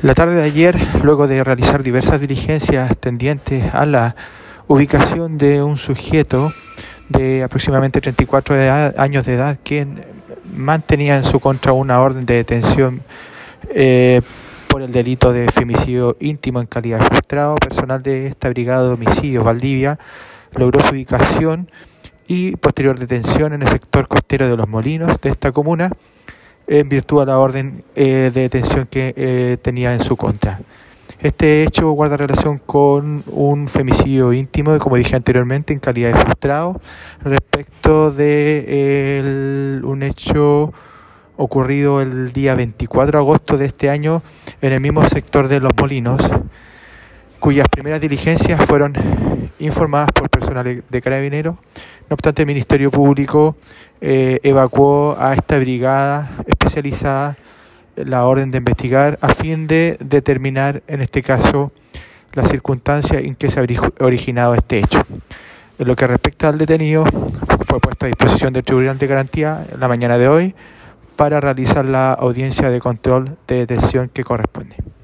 La tarde de ayer, luego de realizar diversas diligencias tendientes a la ubicación de un sujeto de aproximadamente 34 años de edad, quien mantenía en su contra una orden de detención por el delito de femicidio íntimo en calidad de frustrado, personal de esta brigada de homicidios Valdivia logró su ubicación y posterior detención en el sector costero de Los Molinos de esta comuna, en virtud de la orden de detención que tenía en su contra. Este hecho guarda relación con un femicidio íntimo, como dije anteriormente, en calidad de frustrado, respecto de un hecho ocurrido el día 24 de agosto de este año en el mismo sector de Los Molinos, cuyas primeras diligencias fueron informadas por personal de Carabineros. No obstante, el Ministerio Público evacuó a esta brigada especializada la orden de investigar a fin de determinar, en este caso, las circunstancias en que se ha originado este hecho. En lo que respecta al detenido, fue puesto a disposición del Tribunal de Garantía en la mañana de hoy para realizar la audiencia de control de detención que corresponde.